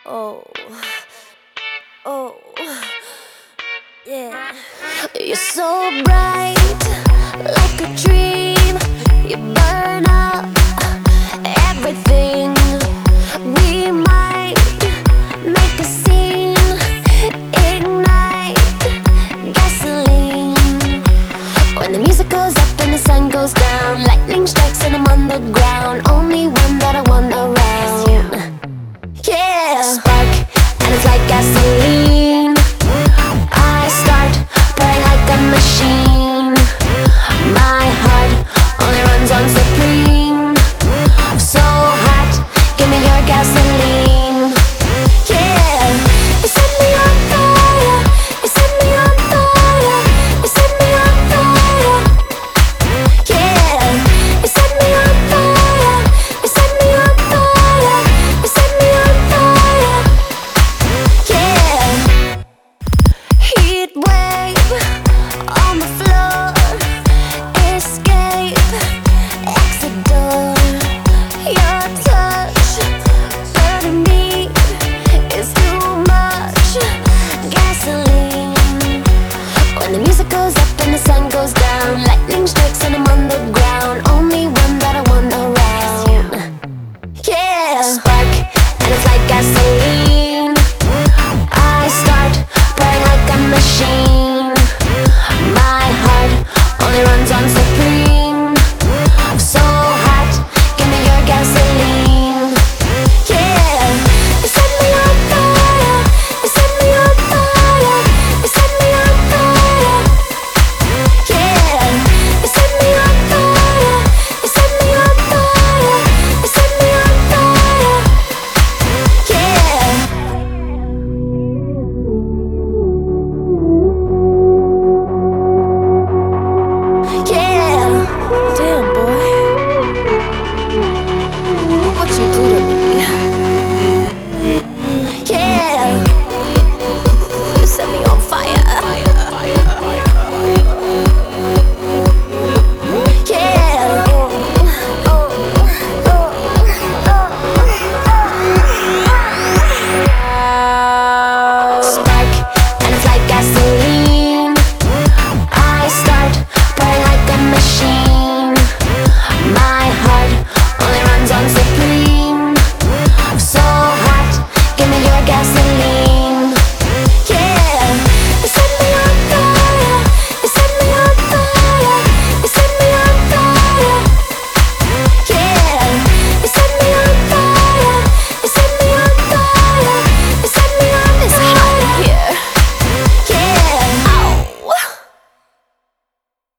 Oh, oh, yeah. You're so bright, like a dream. You burn up everything. We might make a scene, ignite gasoline. When the music goes up and the sun goes down, lightning strikes and I'm on the ground. Only one that I want around. Yeah, spark, and it's like gasoline. I start burning like a machine. My heart only runs on Supreme. So hot, give me your gasoline. Yeah, you set me on fire. You set me on fire. You set me on fire. Yeah, you set me on fire. You set me on fire. You set me on fire. Yeah, heat wave on the floor. Escape, exit door. Your touch burning me is too much gasoline. When the music goes up and the sun goes down, lightning strikes and I'm on the ground. Only one that I want around. Yeah, spark, and it's like gasoline. I start burning like a machine.